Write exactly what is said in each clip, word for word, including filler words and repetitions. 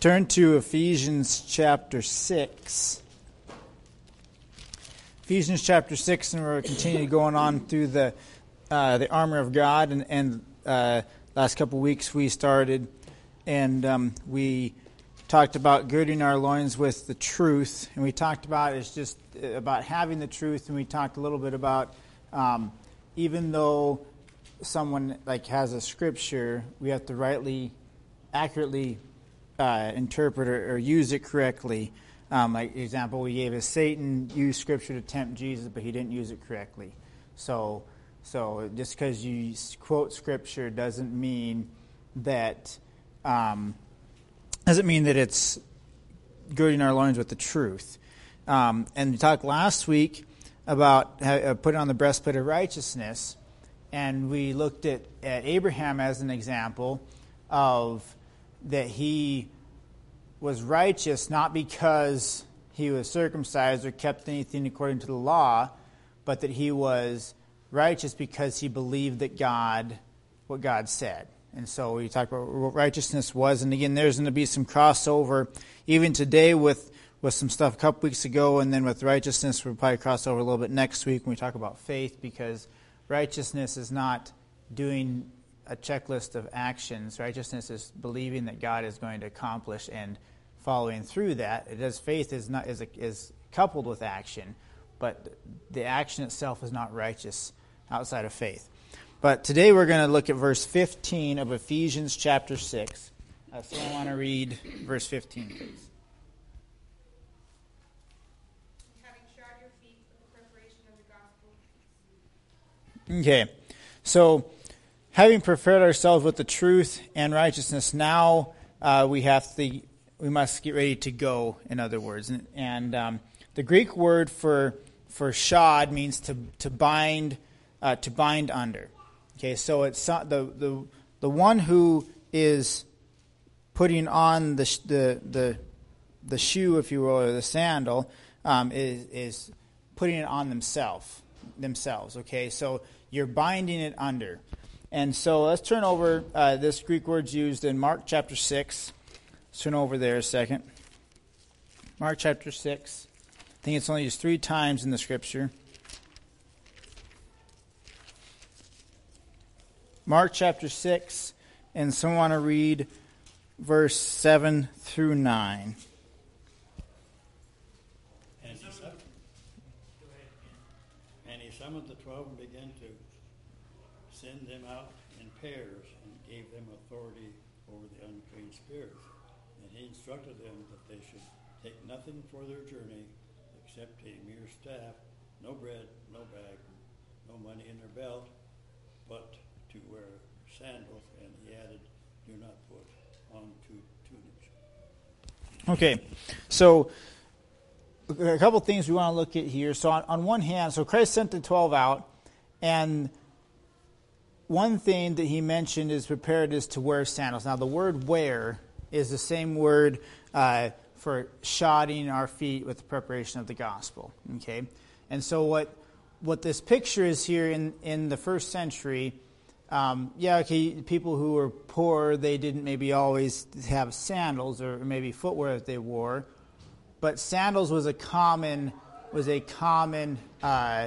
Turn to Ephesians chapter six. Ephesians chapter six, and we're continuing going on through the uh, the armor of God. And, and uh, last couple weeks we started, and um, we talked about girding our loins with the truth. And we talked about it's just about having the truth. And we talked a little bit about um, even though someone like has a scripture, we have to rightly, accurately uh, interpret or, or use it correctly. Um, like example we gave is Satan used scripture to tempt Jesus, but he didn't use it correctly. So, so just because you quote scripture doesn't mean that um, doesn't mean that it's girding our loins with the truth. Um, and we talked last week about uh, putting on the breastplate of righteousness, and we looked at, at Abraham as an example of that he was righteous not because he was circumcised or kept anything according to the law, but that he was righteous because he believed that God, what God said. And so we talked about what righteousness was. And again, there's going to be some crossover even today with, with some stuff a couple weeks ago, and then with righteousness we'll probably cross over a little bit next week when we talk about faith, because righteousness is not doing a checklist of actions. Righteousness is believing that God is going to accomplish and following through that. It is faith is not is a, is coupled with action, but the action itself is not righteous outside of faith. But today we're going to look at verse fifteen of Ephesians chapter six. Uh, so I want to read verse fifteen, please. Having shod your feet with the preparation of the gospel. Okay, so having prepared ourselves with the truth and righteousness, now uh, we have to, we must get ready to go. In other words, and, and um, the Greek word for for shod means to to bind uh, to bind under. Okay, so it's the the the one who is putting on the the the, the shoe, if you will, or the sandal, um, is is putting it on themselves themselves. Okay, so you're binding it under. And so let's turn over, uh, this Greek word's used in Mark chapter six. Let's turn over there a second. Mark chapter six. I think it's only used three times in the scripture. Mark chapter six, and someone want to read verse seven through nine. And he, summoned, and he summoned the twelve and began to send them out in pairs and gave them authority over the unclean spirits. And he instructed them that they should take nothing for their journey except a mere staff, no bread, no bag, no money in their belt, but to wear sandals. And he added, do not put on two tunics. Okay, so a couple things we want to look at here. So on, on one hand, so Christ sent the twelve out, and one thing that he mentioned is prepared is to wear sandals. Now, the word wear is the same word uh, for shodding our feet with the preparation of the gospel. Okay, and so what what this picture is here in, in the first century, um, yeah, okay, people who were poor, they didn't maybe always have sandals or maybe footwear that they wore, but sandals was a common was a common uh,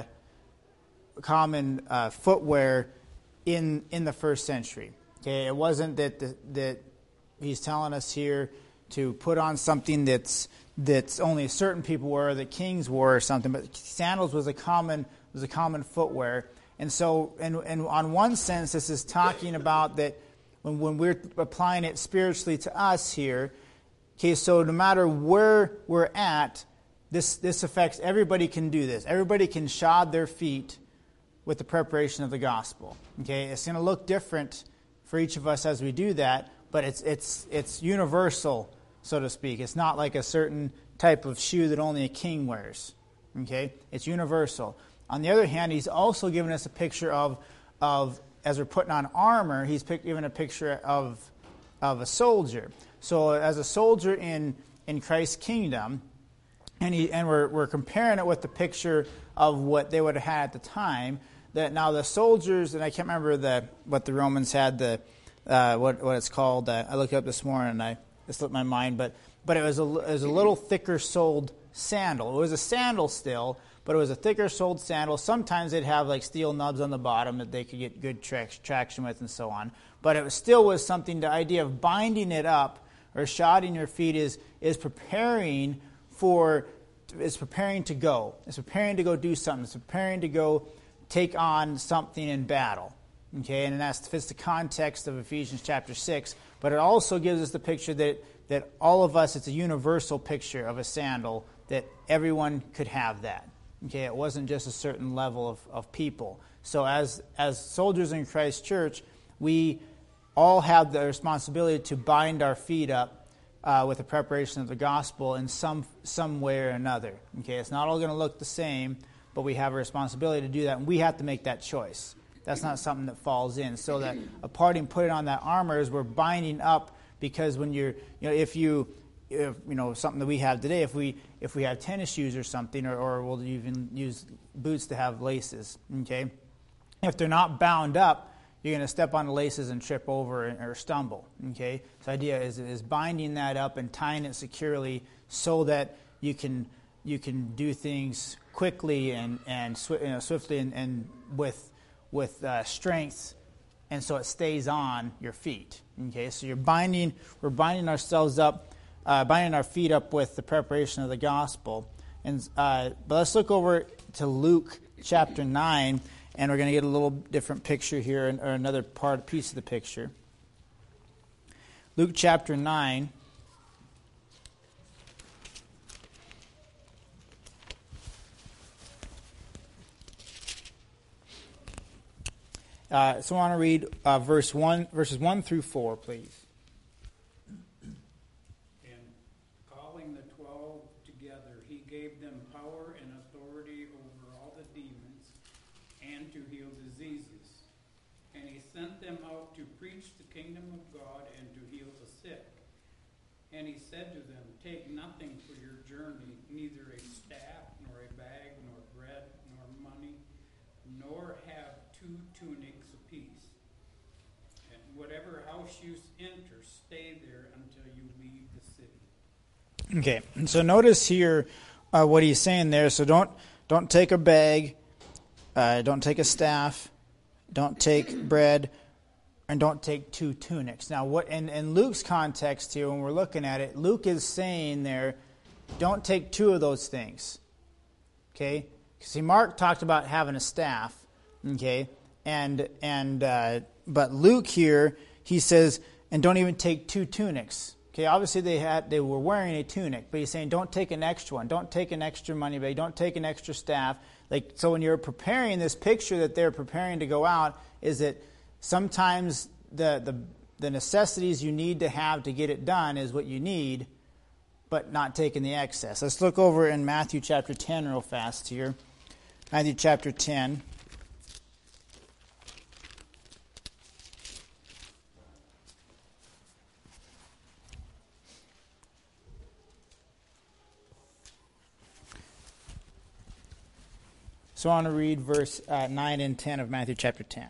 common uh, footwear in in the first century. Okay, it wasn't that the, that he's telling us here to put on something that's that's only certain people wore, that kings wore or something, but sandals was a common was a common footwear. And so, and, and on one sense, this is talking about that when, when we're applying it spiritually to us here. Okay, so no matter where we're at, this this affects everybody. Can do this. Everybody can shod their feet with the preparation of the gospel. Okay, it's going to look different for each of us as we do that, but it's it's it's universal, so to speak. It's not like a certain type of shoe that only a king wears. Okay, it's universal. On the other hand, he's also given us a picture of of as we're putting on armor, he's given a picture of of a soldier. So as a soldier in in Christ's kingdom, and he and we're we're comparing it with the picture of what they would have had at the time. That now the soldiers, and I can't remember the what the Romans had, the uh, what what it's called. Uh, I looked it up this morning, and I it slipped my mind, but but it was a it was a little thicker soled sandal. It was a sandal still, but it was a thicker soled sandal. Sometimes they'd have like steel nubs on the bottom that they could get good tra- traction with and so on. But it was, still was something, the idea of binding it up or shodding your feet is is preparing for, is preparing to go. It's preparing to go do something. It's preparing to go take on something in battle. Okay, and that fits the context of Ephesians chapter six, but it also gives us the picture that, that all of us, it's a universal picture of a sandal, that everyone could have that. Okay, it wasn't just a certain level of, of people. So as as soldiers in Christ Church, we all have the responsibility to bind our feet up uh, with the preparation of the gospel in some some way or another. Okay, it's not all going to look the same, but we have a responsibility to do that, and we have to make that choice. That's not something that falls in. So that a parting putting on that armor is we're binding up, because when you're, you know, if you, if, you know, something that we have today, if we if we have tennis shoes or something, or, or we'll even use boots to have laces, okay? If they're not bound up, you're going to step on the laces and trip over or stumble, okay? So the idea is, is binding that up and tying it securely so that you can you can do things quickly and, and swi- you know, swiftly and, and with with uh, strength, and so it stays on your feet. Okay, so you're binding, we're binding ourselves up, uh, binding our feet up with the preparation of the gospel. And uh, but let's look over to Luke chapter nine, and we're going to get a little different picture here, or another part, piece of the picture. Luke chapter nine. Uh, so I want to read uh, verse one, verses one through four, please. And calling the twelve together, he gave them power and authority over all the demons and to heal diseases. And he sent them out to preach the kingdom of God and to heal the sick. And he said to them, take nothing for your journey, neither a staff, nor a bag, nor bread, nor money, nor have two tunics apiece. And whatever house you enter, stay there until you leave the city. Okay, and so notice here uh, what he's saying there. So don't don't take a bag, uh, don't take a staff, don't take bread, and don't take two tunics. Now, what in, in Luke's context here, when we're looking at it, Luke is saying there, don't take two of those things. Okay, see, Mark talked about having a staff. Okay, and and uh, but Luke here, he says, and don't even take two tunics. Okay, obviously they had they were wearing a tunic, but he's saying don't take an extra one, don't take an extra money bag, don't take an extra staff. Like, so when you're preparing this picture that they're preparing to go out, is that sometimes the the the necessities you need to have to get it done is what you need, but not taking the excess. Let's look over in Matthew chapter ten real fast here. Matthew chapter ten. So I want to read verse uh, nine and ten of Matthew chapter ten.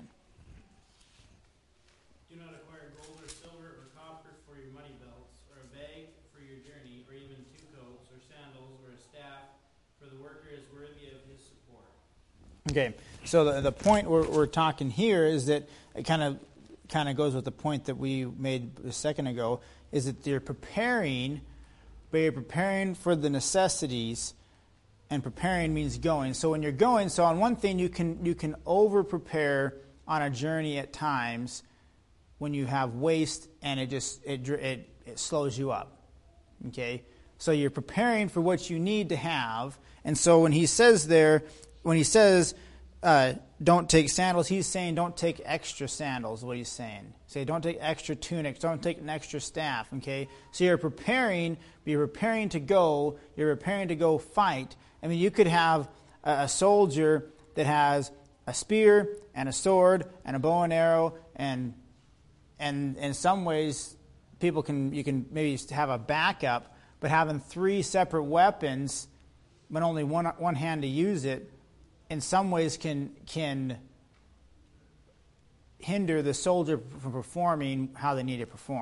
Do not acquire gold or silver or copper for your money belts, or a bag for your journey, or even two coats, or sandals, or a staff, for the worker is worthy of his support. Okay, so the, the point we're, we're talking here is that it kind of kind of goes with the point that we made a second ago, is that you're preparing, but you're preparing for the necessities. And preparing means going. So when you're going, so on one thing you can you can over prepare on a journey at times when you have waste and it just it it, it slows you up. Okay, so you're preparing for what you need to have. And so when he says there, when he says uh, don't take sandals, he's saying don't take extra sandals. What he's saying, say don't take extra tunics, don't take an extra staff. Okay, so you're preparing, you're preparing to go, you're preparing to go fight. I mean, you could have a, a soldier that has a spear and a sword and a bow and arrow, and and in some ways, people can you can maybe have a backup, but having three separate weapons, but only one one hand to use it, in some ways can can hinder the soldier from performing how they need to perform.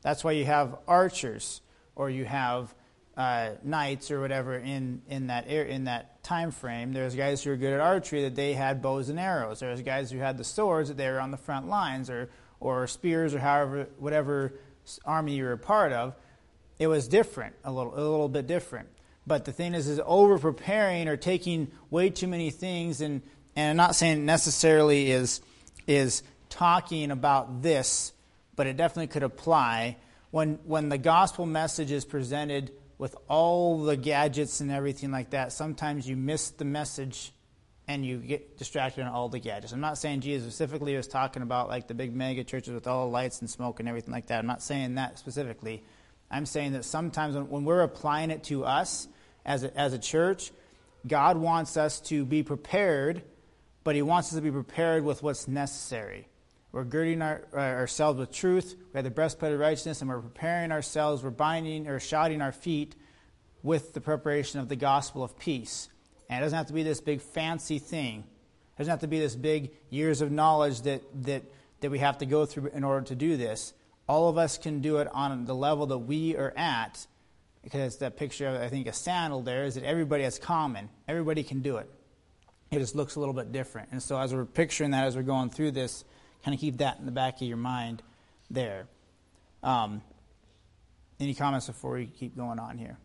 That's why you have archers, or you have uh, knights or whatever in in that air, in that time frame. There's guys who are good at archery that they had bows and arrows. There's guys who had the swords that they were on the front lines, or or spears, or however whatever army you were a part of. It was different, a little a little bit different. But the thing is, is over preparing or taking way too many things, and, and I'm not saying necessarily is is talking about this, but it definitely could apply when when the gospel message is presented with all the gadgets and everything like that. Sometimes you miss the message and you get distracted on all the gadgets. I'm not saying Jesus specifically was talking about like the big mega churches with all the lights and smoke and everything like that. I'm not saying that specifically. I'm saying that sometimes when, when we're applying it to us as a, as a church, God wants us to be prepared, but he wants us to be prepared with what's necessary. We're girding our, uh, ourselves with truth. We have the breastplate of righteousness, and we're preparing ourselves. We're binding or shodding our feet with the preparation of the gospel of peace. And it doesn't have to be this big fancy thing. It doesn't have to be this big years of knowledge that that that we have to go through in order to do this. All of us can do it on the level that we are at, because that picture of, I think, a sandal there is that everybody has common. Everybody can do it. It just looks a little bit different. And so as we're picturing that, as we're going through this, kind of keep that in the back of your mind there. Um, any comments before we keep going on here?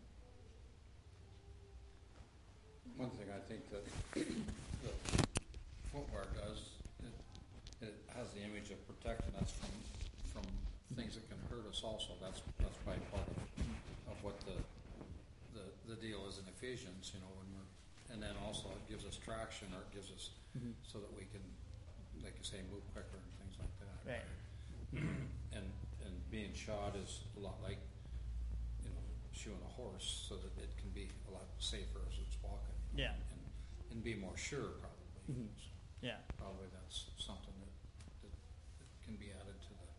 One thing I think that the footwear does, it, it has the image of protecting us from from things that can hurt us also. That's that's probably part of, of what the, the the deal is in Ephesians, you know, when we're, and then also it gives us traction, or it gives us mm-hmm. so that we can, like you say, move quicker and things like that. Right. and and being shod is a lot like, you know, shoeing a horse, so that it can be a lot safer as it's walking. Yeah. And, and be more sure, probably. Mm-hmm. So yeah. probably that's something that, that, that can be added to the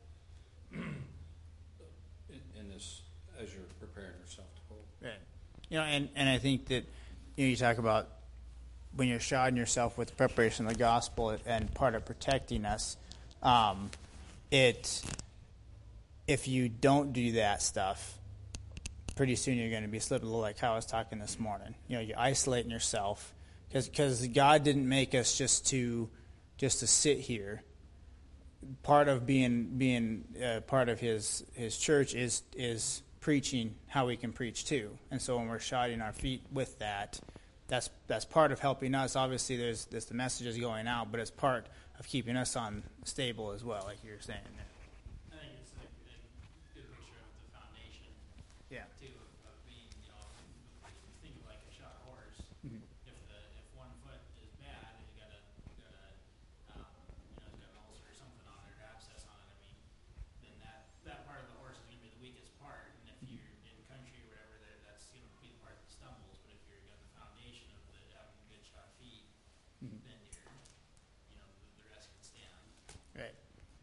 in, in this as you're preparing yourself to go. Right. You know, and, and I think that, you know, you talk about when you're shodding yourself with the preparation of the gospel and part of protecting us, um, it if you don't do that stuff, pretty soon you're going to be slipping, a little like how I was talking this morning. You know, you're isolating yourself, because God didn't make us just to just to sit here. Part of being being uh, part of His His church is is preaching how we can preach too. And so when we're shodding our feet with that, that's that's part of helping us. Obviously, there's, there's the messages going out, but it's part of keeping us on stable as well, like you were saying there. I think it's a, a good picture of the foundation, Yeah. too, of, of being, you know, think of like a shot horse. Mm-hmm. If the if one foot is bad and you got a got a um, you know, it's got an ulcer or something on it, or abscess on it, I mean, then that that part of the horse is going to be the weakest part. And if you're in country or whatever, there that's going to be the part that stumbles. But if you're got the foundation of the having good shod feet, Mm-hmm. then you're, you know, the, the rest can stand. Right.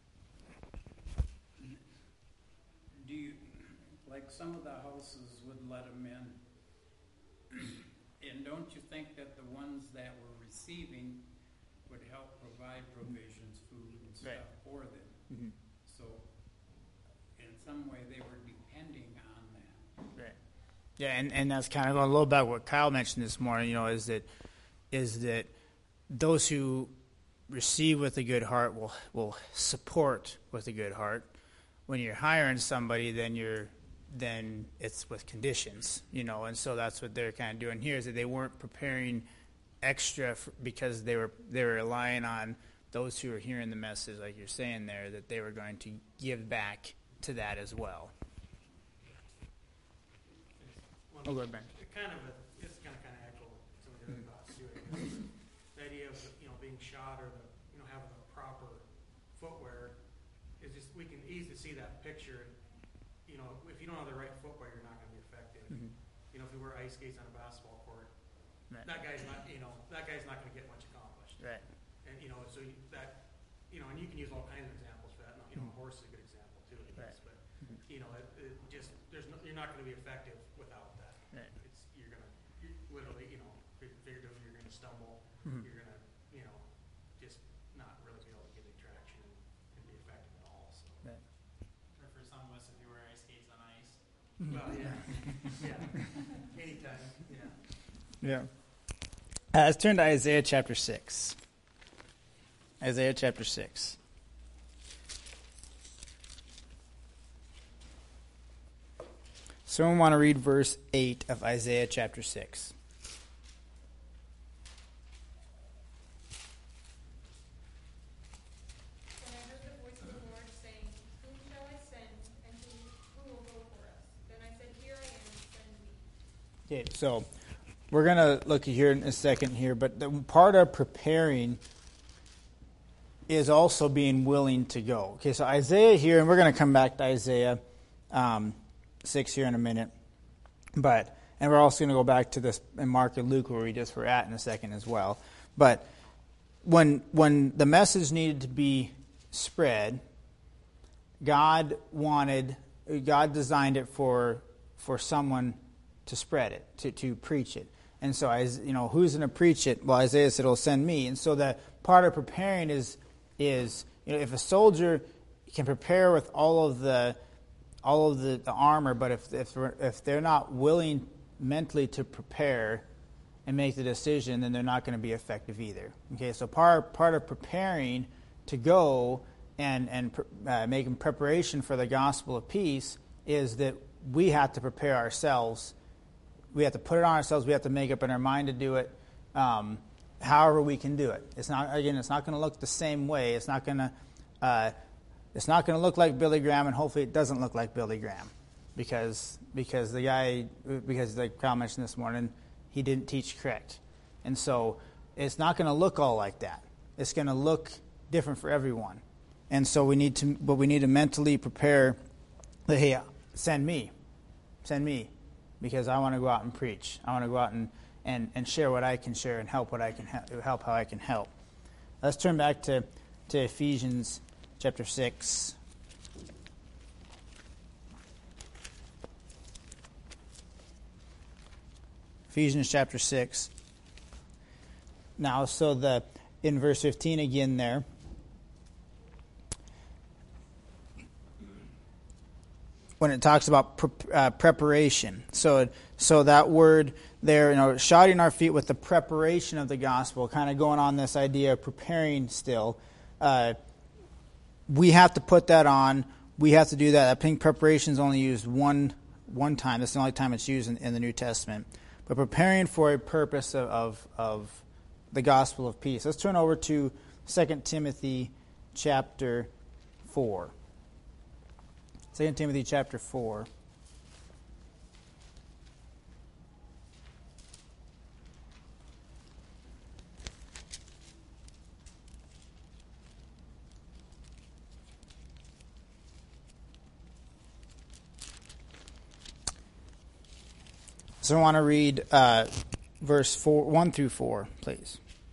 Do you, like some of the houses would let them in, and don't you think that the ones that were receiving would help provide provisions, food and stuff Right. for them? Mm-hmm. So in some way they were depending on that. Right. Yeah, and, and that's kind of going a little back what Kyle mentioned this morning, you know, is that is that those who receive with a good heart will will support with a good heart. When you're hiring somebody, then you're then it's with conditions, you know, and so that's what they're kind of doing here, is that they weren't preparing extra for, because they were they were relying on those who are hearing the message, like you're saying there, that they were going to give back to that as well. One, Oh, go ahead, Ben. it kind of a, it's kind of kind of echo some of the other thoughts too. I guess. The idea of, you know, being shot, or the, you know, having the proper footwear is just, we can easily see that picture. You know, if you don't have the right footwear, you're not going to be effective. Mm-hmm. You know, if you wear ice skates on a basketball court, Right. that guy's not, you know, that guy's not going to get much accomplished. Right. And, you know, so you, that, you know, and you can use all kinds of examples for that. You know, a horse is a good example too, I guess. Right. But, you know, it, it just, there's no, you're not going to be effective without that. Right. It's, you're going to, you're literally, you know, figuratively, you're going to stumble. Mhm. You're going to, you know, just not really be able to get any traction and, and be effective at all. So, Right. or for some of us, if you wear ice Well, yeah, yeah, anytime, yeah. Yeah. Uh, let's turn to Isaiah chapter six. Isaiah chapter six. Someone want to read verse eight of Isaiah chapter six. And I heard the voice of the Lord saying, Whom shall I send, and who, who will go for us? Then I said, Here I am, send me. Okay, so we're going to look here in a second here, but the part of preparing is also being willing to go. Okay, so Isaiah here, and we're going to come back to Isaiah um, six here in a minute, but and we're also going to go back to this in Mark and Luke where we just were at in a second as well. But when when the message needed to be spread, God wanted, God designed it for for someone to spread it, to, to preach it. And so, as you know, who's going to preach it? Well, Isaiah said, "It'll send me." And so, that part of preparing is is you know, if a soldier can prepare with all of the all of the, the armor, but if if if they're not willing mentally to prepare and make the decision, then they're not going to be effective either. Okay, so part part of preparing to go and and uh, making preparation for the gospel of peace is that we have to prepare ourselves. We have to put it on ourselves. We have to make up in our mind to do it. Um, however, we can do it. It's not again. It's not going to look the same way. It's not going to. Uh, it's not going to look like Billy Graham, and hopefully, it doesn't look like Billy Graham, because because the guy because like Kyle mentioned this morning, he didn't teach correct, and so it's not going to look all like that. It's going to look different for everyone, and so we need to. But we need to mentally prepare. That, hey, send me, send me. Because I want to go out and preach. I want to go out and, and, and share what I can share and help what I can help, help how I can help. Let's turn back to, to Ephesians chapter six. Ephesians chapter six. Now, so the in verse fifteen again there. When it talks about pre- uh, preparation. So so that word there, you know, shodding our feet with the preparation of the gospel, kind of going on this idea of preparing still. Uh, we have to put that on. We have to do that. I think preparation is only used one one time. That's the only time it's used in, in the New Testament. But preparing for a purpose of, of, of the gospel of peace. Let's turn over to Second Timothy chapter four. Second Timothy chapter four. So I want to read uh, verse four, one through four, please.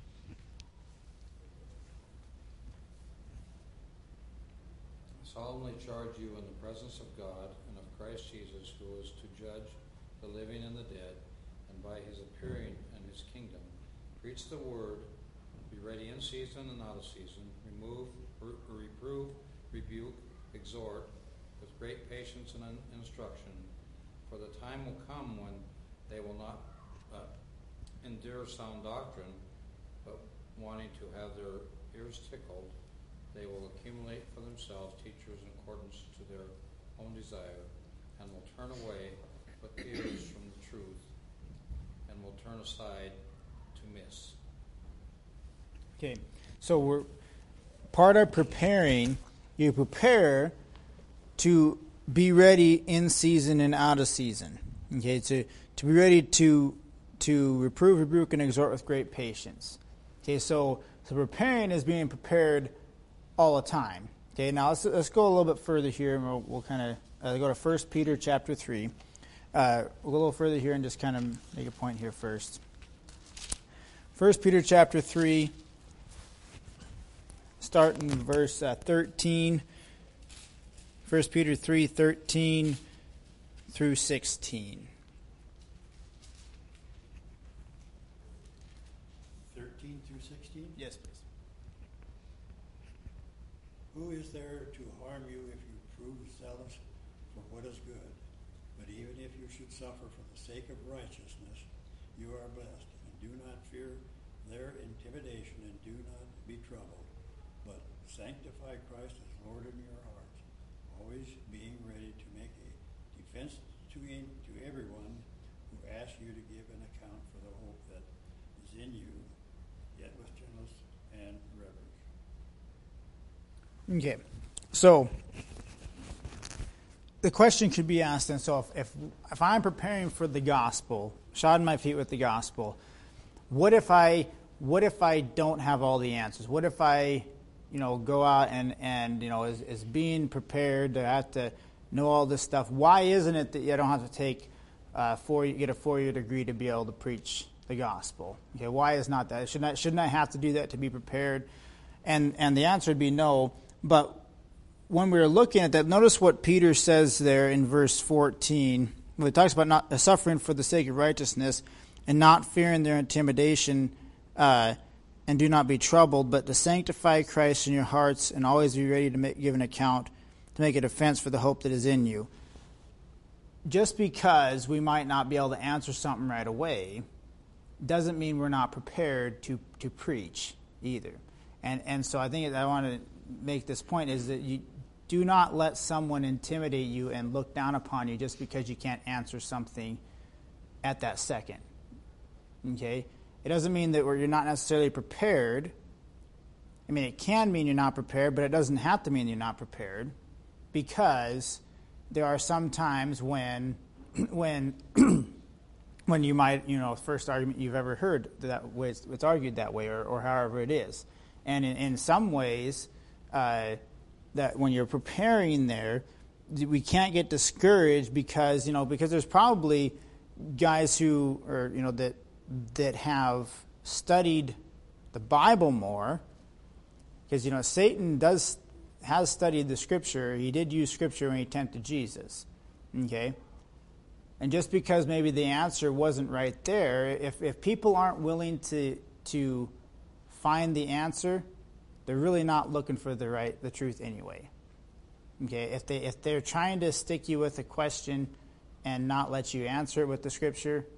Solemnly charge you in the presence of God and of Christ Jesus, who is to judge the living and the dead, and by his appearing and his kingdom, preach the word, be ready in season and out of season, remove, re- reprove, rebuke, exhort, with great patience and un- instruction. For the time will come when they will not uh, endure sound doctrine, but wanting to have their ears tickled, they will accumulate for themselves teachers in accordance to their own desire, and will turn away with ears from the truth, and will turn aside to miss. Okay, so we're part of preparing. You prepare to be ready in season and out of season. Okay, to to be ready to to reprove, rebuke, and exhort with great patience. Okay, so so preparing is being prepared all the time. Okay, now let's let's go a little bit further here, and we'll, we'll kind of uh, go to First Peter chapter three. Uh, we'll go a little further here and just kind of make a point here first. First Peter chapter three, starting in verse uh, thirteen. First Peter three thirteen through sixteen. Thirteen through sixteen? Yes, please. Who is there to harm you if you prove zealous for what is good? But even if you should suffer for the sake of righteousness, you are blessed. And do not fear their intimidation, and do not be troubled, but sanctify Christ as Lord in your hearts, always being ready to make a defense to, in, to everyone who asks you to give an account for the hope that is in you, yet with gentleness and reverence. Okay, so the question could be asked, and so if, if if I'm preparing for the gospel, shodding my feet with the gospel, what if I what if I don't have all the answers? What if I, you know, go out and, and you know, is, is being prepared to have to know all this stuff? Why isn't it that you don't have to take uh, four get a four year degree to be able to preach the gospel? Okay, why is not that? Shouldn't I, shouldn't I have to do that to be prepared? And and the answer would be no. But when we were looking at that, notice what Peter says there in verse fourteen, when he talks about not uh, suffering for the sake of righteousness and not fearing their intimidation, uh, and do not be troubled, but to sanctify Christ in your hearts and always be ready to make, give an account, to make a defense for the hope that is in you. Just because we might not be able to answer something right away doesn't mean we're not prepared to, to preach either. And and so I think I want to make this point is that you do not let someone intimidate you and look down upon you just because you can't answer something at that second. Okay? It doesn't mean that you're not necessarily prepared. I mean, it can mean you're not prepared, but it doesn't have to mean you're not prepared, because there are some times when when when you might, you know, first argument you've ever heard that way, it's, it's argued that way, or, or however it is. And in, in some ways, uh, that when you're preparing there, we can't get discouraged because, you know, because there's probably guys who are, you know, that that have studied the Bible more, because, you know, Satan does has studied the Scripture. He did use Scripture when he tempted Jesus. Okay? And just because maybe the answer wasn't right there, if if people aren't willing to to find the answer, they're really not looking for the right the truth anyway. Okay, if they if they're trying to stick you with a question and not let you answer it with the Scripture,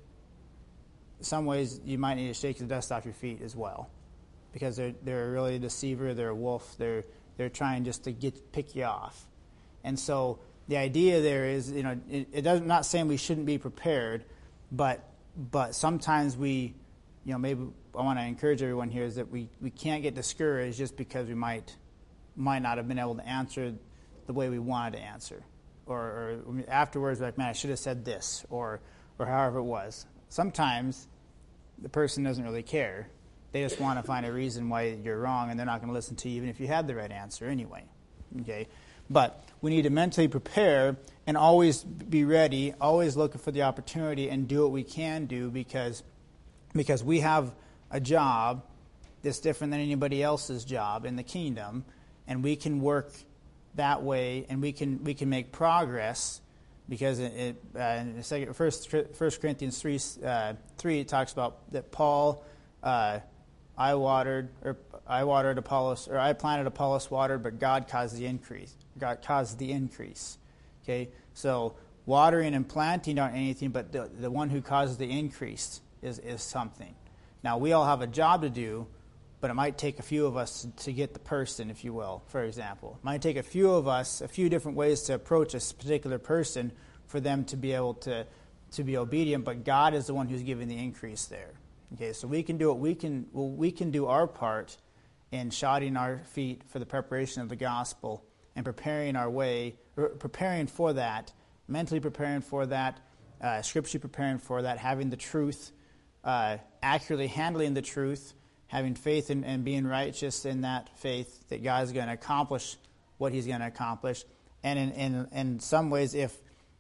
in some ways you might need to shake the dust off your feet as well, because they're they're really a deceiver, they're a wolf, they're they're trying just to get pick you off. And so the idea there is, you know, it, it doesn't not saying we shouldn't be prepared, but but sometimes we, you know, maybe I want to encourage everyone here is that we, we can't get discouraged just because we might might not have been able to answer the way we wanted to answer, or, or afterwards like, man, I should have said this, or or however it was. Sometimes the person doesn't really care; they just want to find a reason why you're wrong, and they're not going to listen to you even if you had the right answer anyway. Okay, but we need to mentally prepare and always be ready, always looking for the opportunity, and do what we can do, because because we have a job that's different than anybody else's job in the kingdom, and we can work that way, and we can we can make progress, because it, it uh, in the second, first, First Corinthians three uh, three it talks about that Paul, uh, I watered or I watered Apollos, or I planted, Apollos watered, but God caused the increase. God caused the increase. Okay, so watering and planting aren't anything, but the the one who causes the increase is is something. Now, we all have a job to do, but it might take a few of us to get the person, if you will, for example. It might take a few of us, a few different ways to approach a particular person for them to be able to, to be obedient, but God is the one who's giving the increase there. Okay, so we can do what we can, well, we can do our part in shodding our feet for the preparation of the gospel and preparing our way, or preparing for that, mentally preparing for that, uh, scripturally preparing for that, having the truth, Uh, accurately handling the truth, having faith in, and being righteous in that faith that God is going to accomplish what He's going to accomplish. And in, in in some ways, if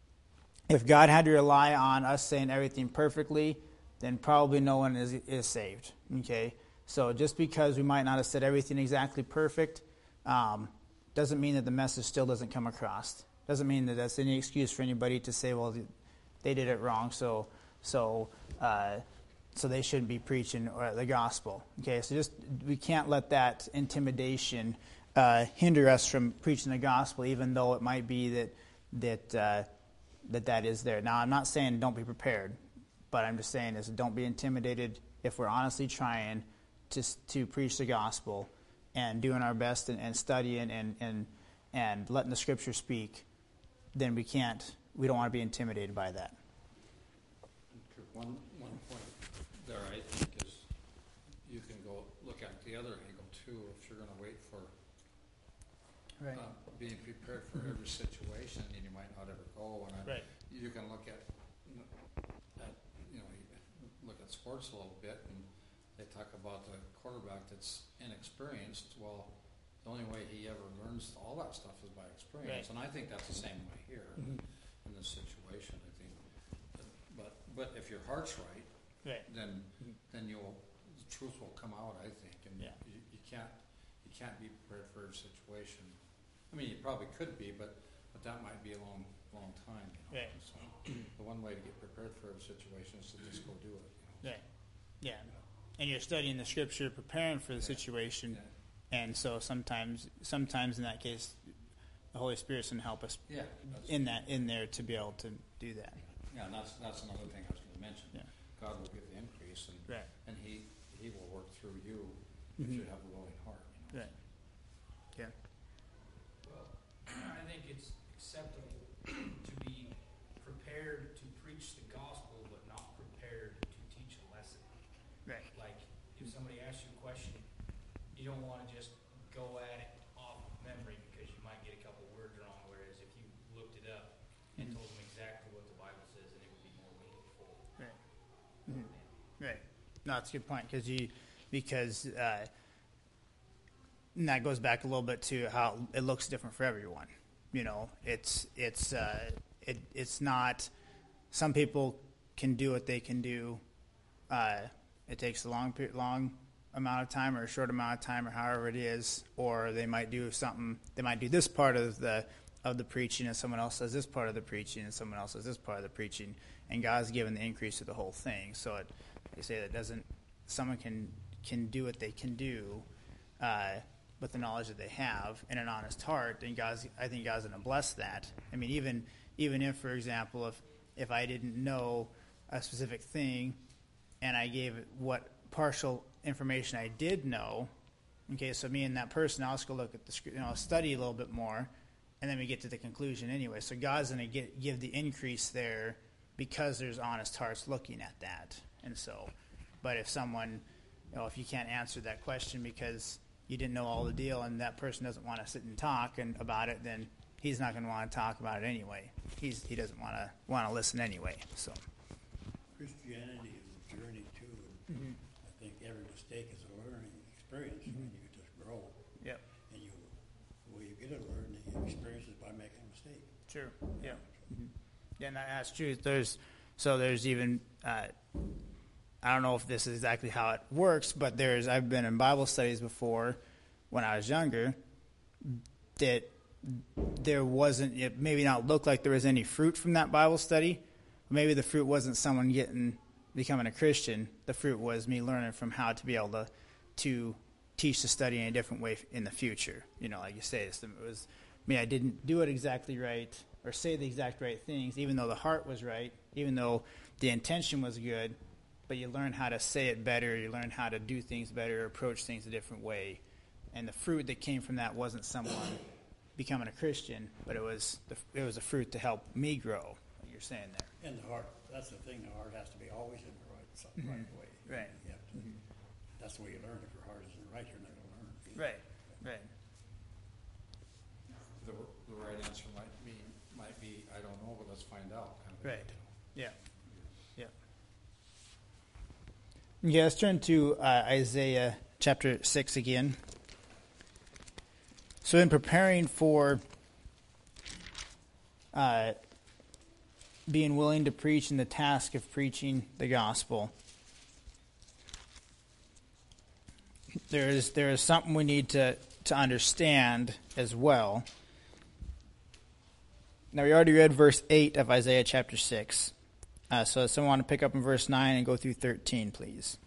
if God had to rely on us saying everything perfectly, then probably no one is is saved. Okay, so just because we might not have said everything exactly perfect, um, doesn't mean that the message still doesn't come across. Doesn't mean that that's any excuse for anybody to say, well, they did it wrong, so so. Uh, So they shouldn't be preaching the gospel. Okay, so just we can't let that intimidation uh, hinder us from preaching the gospel, even though it might be that that uh, that that is there. Now, I'm not saying don't be prepared, but I'm just saying is don't be intimidated if we're honestly trying to to preach the gospel and doing our best and, and studying and, and and letting the Scripture speak. Then we can't. We don't want to be intimidated by that. One one point there, I think, is you can go look at the other angle too. If you're going to wait for Right. uh, being prepared for every situation, and you might not ever go. And I, Right. you can look at, at you know, you look at sports a little bit, and they talk about the quarterback that's inexperienced. Well, the only way he ever learns all that stuff is by experience, Right. and I think that's the same way here Mm-hmm. in this situation. I think, but but if your heart's right, Right. then then you'll the truth will come out. I think, and Yeah. you, you can't you can't be prepared for every situation. I mean, you probably could be, but but that might be a long long time. You know? Right. So the one way to get prepared for every situation is to just go do it. You know? Right. Yeah. And you're studying the Scripture, preparing for the situation, Yeah. and so sometimes, sometimes in that case, the Holy Spirit's going to help us Yeah. That's, in that in there to be able to do that. yeah. And that's that's another thing I was going to mention. Yeah. God will give the increase, and Right. and He He will work through you Mhm. if you have a willing heart. You know? Right. Yeah. Well, I think it's acceptable to be prepared to preach the gospel, but not prepared to teach a lesson. Right. Like, if somebody asks you a question, you don't want to just go at it off of memory because you might get a couple words wrong, whereas if you looked it up and told them exactly what the Bible says, then it would be more meaningful. Right. Mhm. Right. No, that's a good point because you because uh, and that goes back a little bit to how it looks different for everyone. You know, it's it's uh, it it's not. Some people can do what they can do. Uh, it takes a long period, long amount of time or a short amount of time or however it is, or they might do something. They might do this part of the of the preaching, and someone else does this part of the preaching, and someone else does this part of the preaching, and God's given the increase of the whole thing. So it, they say that doesn't. Someone can can do what they can do. Uh, with the knowledge that they have and an honest heart, and God's, I think God's going to bless that. I mean, even even if, for example, if if I didn't know a specific thing, and I gave what partial information I did know, okay, so me and that person, I'll just go look at the, you know, study a little bit more, and then we get to the conclusion anyway. So God's going to get give the increase there because there's honest hearts looking at that, and so. But if someone, you know, if you can't answer that question because you didn't know all the deal, and that person doesn't want to sit and talk and about it, then he's not going to want to talk about it anyway. He's he doesn't want to want to listen anyway. So Christianity is a journey too, and Mhm. I think every mistake is a learning experience, Mhm. and you just grow. Yep. And you, the way you get a learning experience is by making a mistake. True. Yeah. Mm-hmm. Yeah, and that's true. There's so there's even uh, I don't know if this is exactly how it works, but there's I've been in Bible studies before when I was younger that there wasn't it maybe not look like there was any fruit from that Bible study. Maybe the fruit wasn't someone getting becoming a Christian. The fruit was me learning from how to be able to to teach the study in a different way in the future. You know, like you say, it was I mean I didn't do it exactly right or say the exact right things, even though the heart was right, even though the intention was good. But you learn how to say it better, you learn how to do things better, approach things a different way. And the fruit that came from that wasn't someone becoming a Christian, but it was the, it was a fruit to help me grow, like you're saying there. And the heart, that's the thing, the heart has to be always in the right, something Mhm. right way. Right. You have to, Mhm. That's the way you learn. If your heart isn't right, you're not going to learn. Right, right. The, the right answer might be might be I don't know, but let's find out. Kind of Right. thing. Yeah. Yeah. Yeah, let's turn to uh, Isaiah chapter six again. So in preparing for uh, being willing to preach in the task of preaching the gospel, there is there is something we need to, to understand as well. Now, we already read verse eight of Isaiah chapter six. Uh, so if someone want to pick up in verse nine and go through thirteen, please.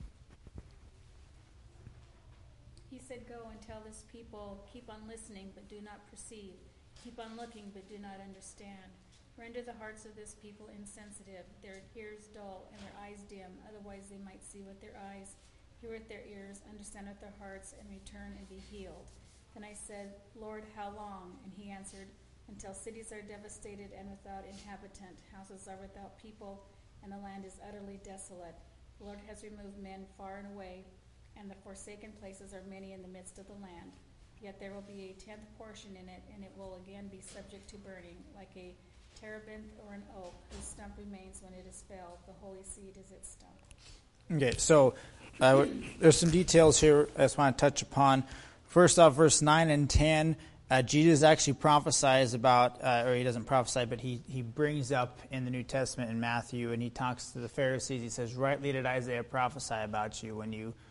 He said, "Go and tell this people, keep on listening, but do not perceive. Keep on looking, but do not understand. Render the hearts of this people insensitive, their ears dull, and their eyes dim, otherwise they might see with their eyes, hear with their ears, understand with their hearts, and return and be healed. Then I said, Lord, how long? And he answered, until cities are devastated and without inhabitant, houses are without people, and the land is utterly desolate. The Lord has removed men far and away, and the forsaken places are many in the midst of the land. Yet there will be a tenth portion in it, and it will again be subject to burning, like a terebinth or an oak, whose stump remains when it is felled. The holy seed is its stump. Okay, so uh, there's some details here I just want to touch upon. First off, verse nine and ten, uh, Jesus actually prophesies about, uh, or he doesn't prophesy, but he, he brings up in the New Testament in Matthew, and he talks to the Pharisees. He says, rightly did Isaiah prophesy about you when you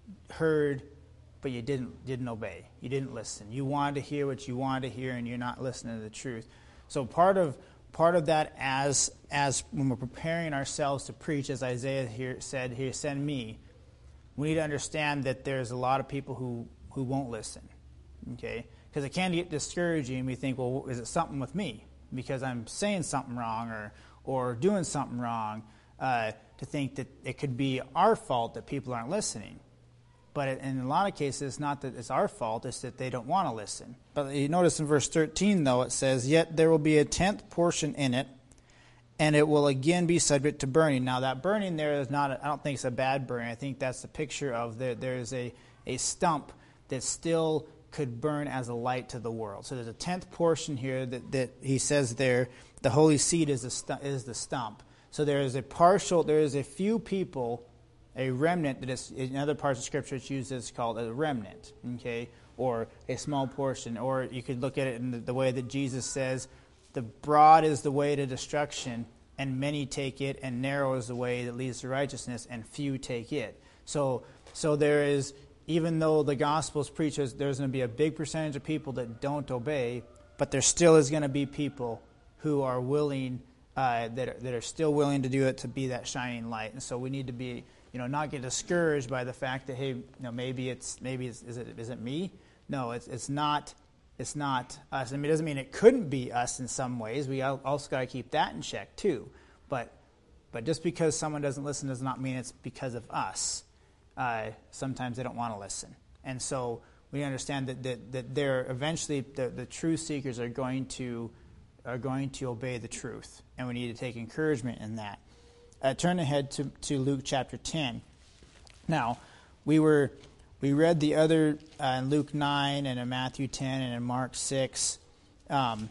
heard, but you didn't didn't obey. You didn't listen. You wanted to hear what you wanted to hear, and you're not listening to the truth. So part of part of that, as as when we're preparing ourselves to preach, as Isaiah here said, "Here, send me," we need to understand that there's a lot of people who, who won't listen. Okay, because it can get discouraging. We think, well, is it something with me because I'm saying something wrong or or doing something wrong? Uh, to think that it could be our fault that people aren't listening. But in a lot of cases, it's not that it's our fault, it's that they don't want to listen. But you notice in verse thirteen, though, it says, yet there will be a tenth portion in it, and it will again be subject to burning. Now, that burning there is not, a, I don't think it's a bad burning. I think that's the picture of the, there's a, a stump that still could burn as a light to the world. So there's a tenth portion here that, that he says there, the holy seed is, a stu- is the stump. So there is a partial, there is a few people, a remnant that is, in other parts of Scripture it's used as called a remnant, okay, or a small portion. Or you could look at it in the, the way that Jesus says, the broad is the way to destruction, and many take it, and narrow is the way that leads to righteousness, and few take it. So, so there is, even though the gospel's preached, there's going to be a big percentage of people that don't obey, but there still is going to be people who are willing, uh, that are, that are still willing to do it, to be that shining light. And so we need to be, you know, not get discouraged by the fact that, hey, you know, maybe it's maybe it's, is it is it me? No, it's it's not it's not us. I mean, it doesn't mean it couldn't be us in some ways. We also got to keep that in check too. But but just because someone doesn't listen does not mean it's because of us. Uh, sometimes they don't want to listen, and so we understand that that, that they're eventually the, the truth seekers are going to are going to obey the truth, and we need to take encouragement in that. Uh, turn ahead to, to Luke chapter ten. Now, we were we read the other uh, in Luke nine and in Matthew ten and in Mark six, um,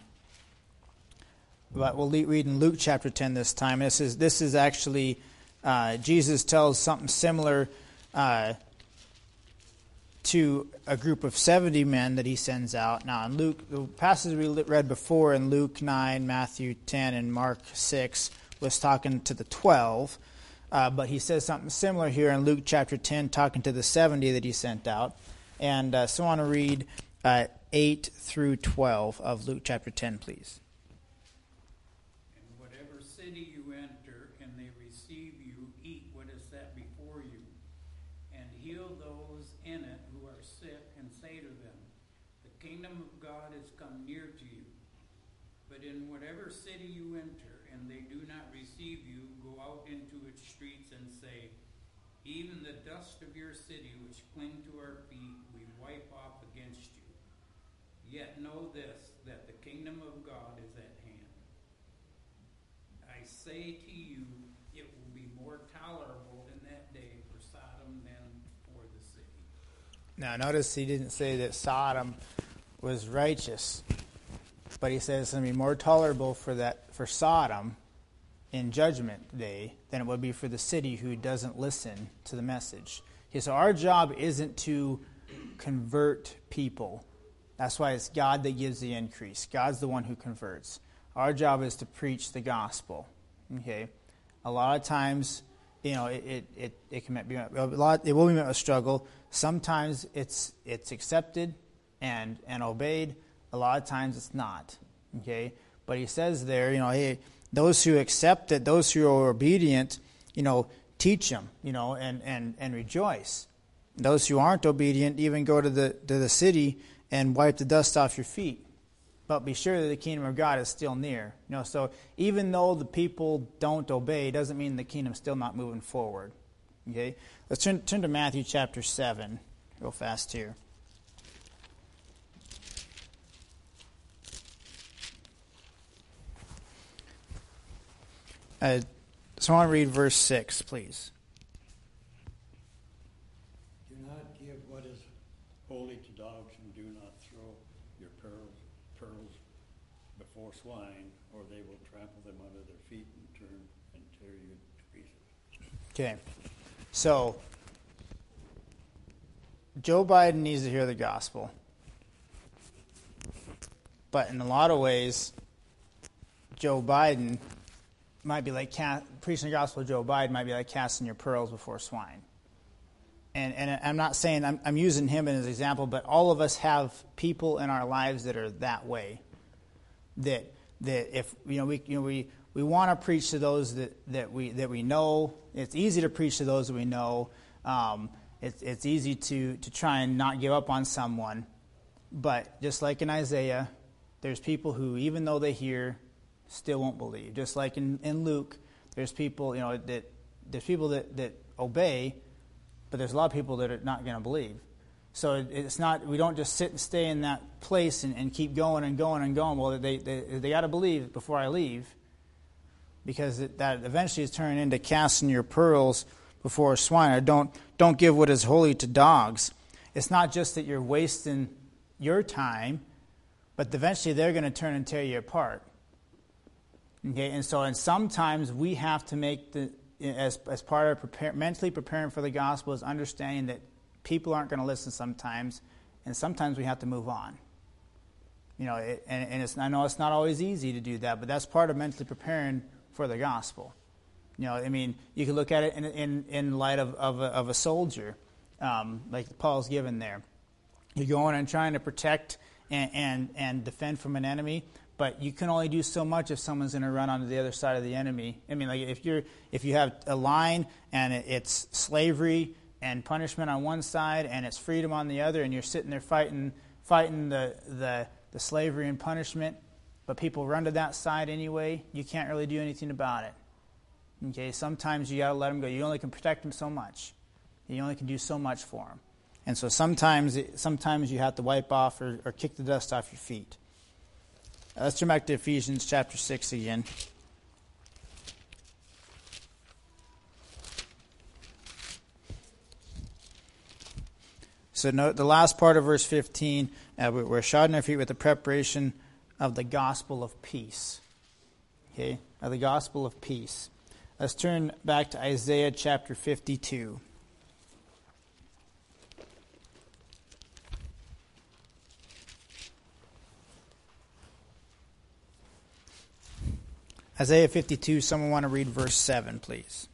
but we'll le- read in Luke chapter ten this time. This is this is actually uh, Jesus tells something similar uh, to a group of seventy men that he sends out. Now, in Luke, the passage we read before in Luke nine, Matthew ten, and Mark six was talking to the twelve, uh, but he says something similar here in Luke chapter ten, talking to the seventy that he sent out. And uh, so I want to read uh, eight through twelve of Luke chapter ten, please. In whatever city you enter and they receive you, eat what is set before you, and heal those in it who are sick, and say to them, the kingdom of God has come near to you. But in whatever city you enter, and they do not receive you, go out into its streets and say, even the dust of your city which cling to our feet we wipe off against you. Yet know this, that the kingdom of God is at hand. I say to you, it will be more tolerable in that day for Sodom than for the city. Now, notice he didn't say that Sodom was righteous, but he says it's going to be more tolerable for that for Sodom in Judgment Day than it would be for the city who doesn't listen to the message. Okay, so our job isn't to convert people. That's why it's God that gives the increase. God's the one who converts. Our job is to preach the gospel. Okay, a lot of times, you know, it it it, it can be a lot. It will be met with struggle. Sometimes it's it's accepted and and obeyed. A lot of times it's not. Okay, but he says there, you know, hey, those who accept it, those who are obedient, you know, teach them, you know, and, and, and rejoice. Those who aren't obedient, even go to the to the city and wipe the dust off your feet. but be sure that the kingdom of God is still near. You know, so even though the people don't obey, it doesn't mean the kingdom's still not moving forward. Okay? Let's turn, turn to Matthew chapter seven real fast here. Uh, so I want to read verse six, please. Do not give what is holy to dogs, and do not throw your pearls, pearls before swine, or they will trample them under their feet and turn and tear you to pieces. Okay. So, Joe Biden needs to hear the gospel. But in a lot of ways, Joe Biden might be like, preaching the gospel to Joe Biden might be like casting your pearls before swine. And and I'm not saying, I'm, I'm using him as an example, but all of us have people in our lives that are that way. That that if, you know, we you know we, we want to preach to those that, that we that we know. It's easy to preach to those that we know. Um, it's it's easy to, to try and not give up on someone. But just like in Isaiah, there's people who, even though they hear, still won't believe. Just like in, in Luke, there's people, you know, that there's people that, that obey, but there's a lot of people that are not going to believe. So it, it's not, we don't just sit and stay in that place and, and keep going and going and going. Well, they they, they got to believe before I leave, because it, that eventually is turning into casting your pearls before swine. Or don't don't give what is holy to dogs. It's not just that you're wasting your time, but eventually they're going to turn and tear you apart. Okay, and so and sometimes we have to make the as as part of prepare, mentally preparing for the gospel is understanding that people aren't going to listen sometimes, and sometimes we have to move on. You know, it, and, and it's I know it's not always easy to do that, but that's part of mentally preparing for the gospel. You know, I mean, you can look at it in in, in light of of a, of a soldier, um, like Paul's given there. You're going and trying to protect and and, and defend from an enemy. But you can only do so much if someone's going to run onto the other side of the enemy. I mean, like if you're if you have a line and it's slavery and punishment on one side and it's freedom on the other, and you're sitting there fighting fighting the the, the slavery and punishment, but people run to that side anyway, you can't really do anything about it. Okay, sometimes you got to let them go. You only can protect them so much. You only can do so much for them. And so sometimes sometimes you have to wipe off or, or kick the dust off your feet. Let's turn back to Ephesians chapter six again. So note the last part of verse fifteen, uh, we're shodding our feet with the preparation of the gospel of peace. Okay, of the gospel of peace. Let's turn back to Isaiah chapter fifty-two. Isaiah fifty-two, someone want to read verse seven, please.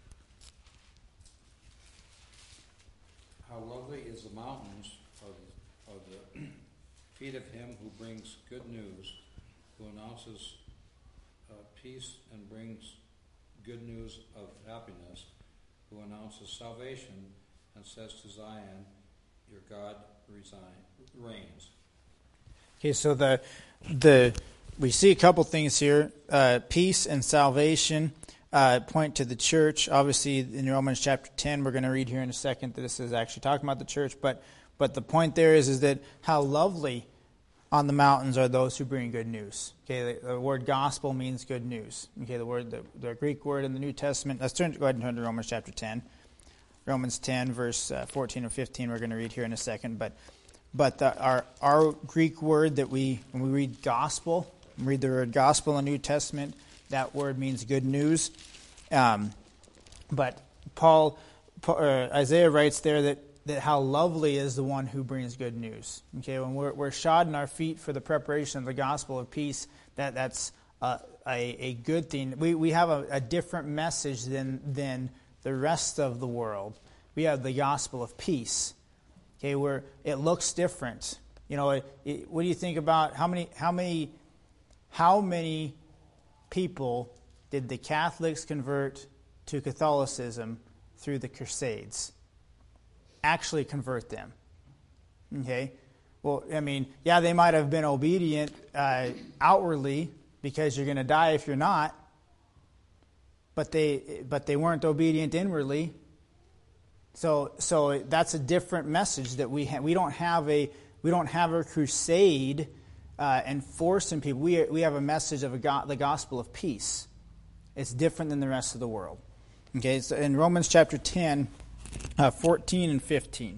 How lovely is the mountains of, of the feet of him who brings good news, who announces uh, peace and brings good news of happiness, who announces salvation and says to Zion, your God resign, reigns. Okay, so the the we see a couple things here. Uh, peace and salvation uh, point to the church. Obviously, in Romans chapter ten, we're going to read here in a second that this is actually talking about the church. But but the point there is, is that how lovely on the mountains are those who bring good news. Okay, the, the word gospel means good news. Okay, the word the, the Greek word in the New Testament. Let's turn. Go ahead and turn to Romans chapter ten. Romans ten, verse uh, fourteen and fifteen. We're going to read here in a second. But but the, our our Greek word that we when we read gospel. Read the word gospel in the New Testament. That word means good news. Um, but Paul, Paul uh, Isaiah writes there that, that how lovely is the one who brings good news. Okay, when we're, we're shodding our feet for the preparation of the gospel of peace, that that's uh, a, a good thing. We we have a, a different message than than the rest of the world. We have the gospel of peace. Okay, where it looks different. You know, it, it, what do you think about how many how many How many people did the Catholics convert to Catholicism through the Crusades? Actually convert them. Okay? Well, I mean, yeah, they might have been obedient uh, outwardly because you're going to die if you're not, but they but they weren't obedient inwardly. So so that's a different message that we ha- we don't have a we don't have a crusade uh, enforcing people. We we have a message of a go- the gospel of peace. It's different than the rest of the world. Okay, so in Romans chapter ten, uh, fourteen and fifteen.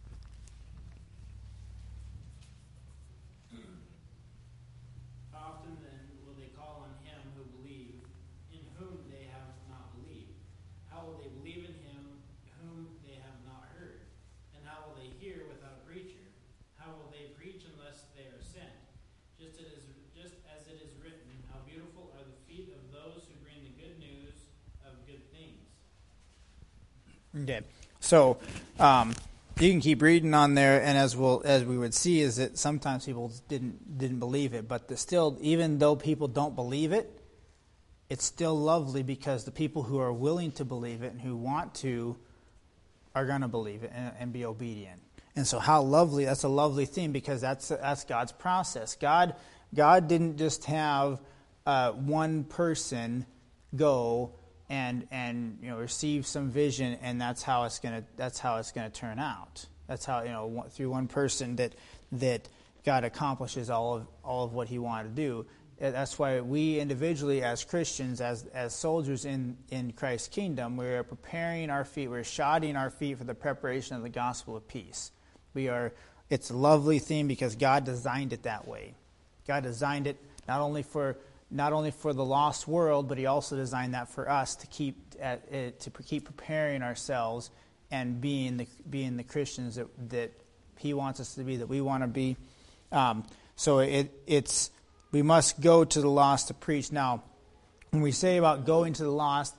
Often then will they call on him who believe, in whom they have not believed. How will they believe in him whom they have not heard? And how will they hear without a preacher? How will they preach unless they are sent? Just it is just as it is written, how beautiful are the feet of those who bring the good news of good things. Okay, so um, you can keep reading on there, and as we'll as we would see, is that sometimes people didn't didn't believe it, but the still, even though people don't believe it, it's still lovely because the people who are willing to believe it and who want to are going to believe it and, and be obedient. And so, how lovely! That's a lovely thing because that's that's God's process. God God didn't just have uh, one person go and and you know receive some vision, and that's how it's gonna that's how it's gonna turn out. That's how, you know through one person that that God accomplishes all of all of what He wanted to do. That's why we individually, as Christians, as as soldiers in in Christ's kingdom, we are preparing our feet. We're shodding our feet for the preparation of the gospel of peace. We are. It's a lovely thing because God designed it that way. God designed it not only for not only for the lost world, but He also designed that for us to keep at, uh, to keep preparing ourselves and being the being the Christians that that He wants us to be, that we want to be. Um, so it it's we must go to the lost to preach. Now, when we say about going to the lost,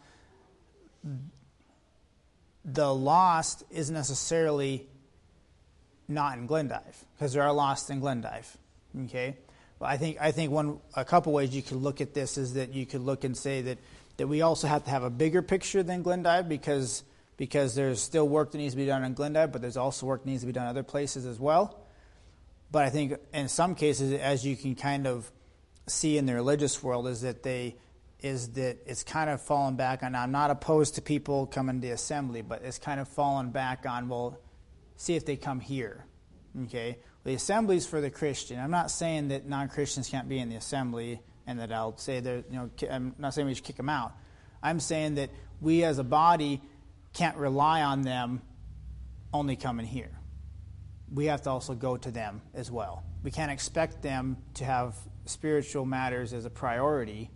the lost isn't necessarily not in Glendive, because there are lost in Glendive. Okay, well, I think I think one a couple ways you could look at this is that you could look and say that, that we also have to have a bigger picture than Glendive, because because there's still work that needs to be done in Glendive, but there's also work that needs to be done other places as well. But I think in some cases, as you can kind of see in the religious world, is that they is that it's kind of fallen back on. I'm not opposed to people coming to the assembly, but it's kind of fallen back on, well, see if they come here. Okay, the assembly is for the Christian. I'm not saying that non-Christians can't be in the assembly, and that I'll say that, you know, I'm not saying we should kick them out. I'm saying that we as a body can't rely on them only coming here. We have to also go to them as well. We can't expect them to have spiritual matters as a priority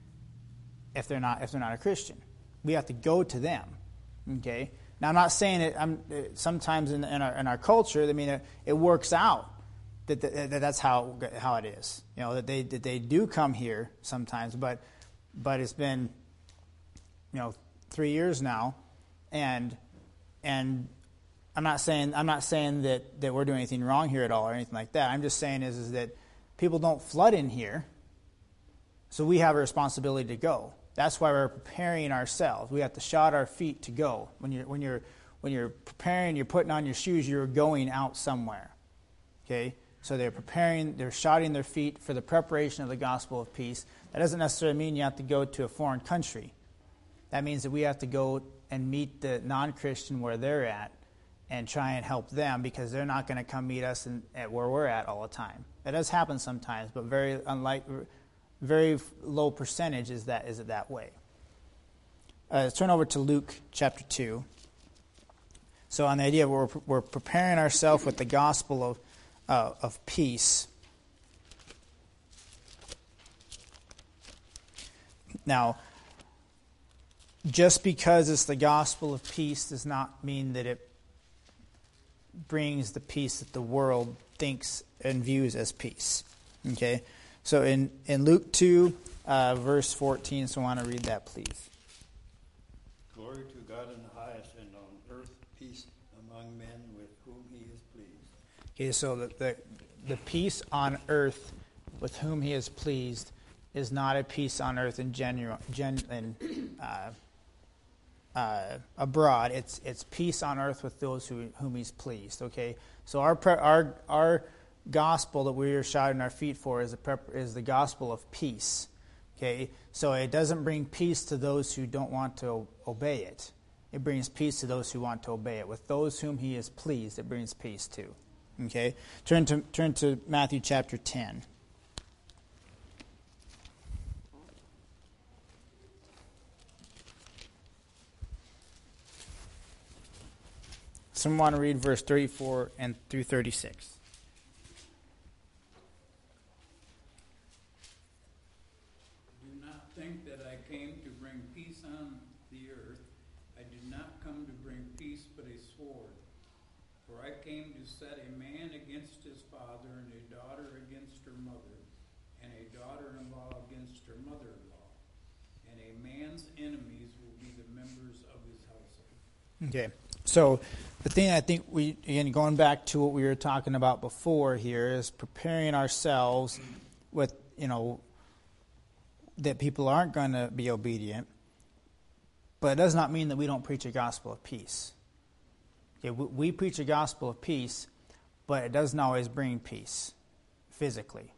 if they're not if they're not a Christian. We have to go to them. Okay. Now, I'm not saying it. I'm sometimes in, in our in our culture, I mean, it, it works out that, that, that that's how how it is. You know, that they that they do come here sometimes, but but it's been, you know, three years now, and and I'm not saying I'm not saying that, that we're doing anything wrong here at all or anything like that. I'm just saying is is that people don't flood in here, so we have a responsibility to go. That's why we're preparing ourselves. We have to shod our feet to go. When you're when you're when you're preparing, you're putting on your shoes, you're going out somewhere. Okay? So they're preparing, they're shodding their feet for the preparation of the gospel of peace. That doesn't necessarily mean you have to go to a foreign country. That means that we have to go and meet the non-Christian where they're at and try and help them, because they're not going to come meet us in, at where we're at all the time. That does happen sometimes, but very unlike very low percentage is that is it that way. Uh, let's turn over to Luke chapter two. So on the idea of we're we're preparing ourselves with the gospel of uh, of peace. Now, just because it's the gospel of peace does not mean that it brings the peace that the world thinks and views as peace. Okay? So in, in Luke two, uh, verse fourteen, so I want to read that, please. Glory to God in the highest, and on earth peace among men with whom He is pleased. Okay, so the, the, the peace on earth with whom He is pleased is not a peace on earth in genuine, gen, in, uh, uh, abroad. It's it's peace on earth with those who, whom He's pleased. Okay, so our our our gospel that we are shouting our feet for is the prep, is the gospel of peace. Okay, so it doesn't bring peace to those who don't want to obey it. It brings peace to those who want to obey it. With those whom he is pleased, it brings peace too. Okay, turn to turn to Matthew chapter ten. Someone want to read verse thirty-four and through thirty-six. Do not think that I came to bring peace on the earth. I did not come to bring peace, but a sword. For I came to set a man against his father, and a daughter against her mother, and a daughter-in-law against her mother-in-law. And a man's enemies will be the members of his household. Okay, so the thing I think we, again, going back to what we were talking about before here, is preparing ourselves with, you know, that people aren't going to be obedient, but it does not mean that we don't preach a gospel of peace. Okay, we, we preach a gospel of peace, but it doesn't always bring peace physically.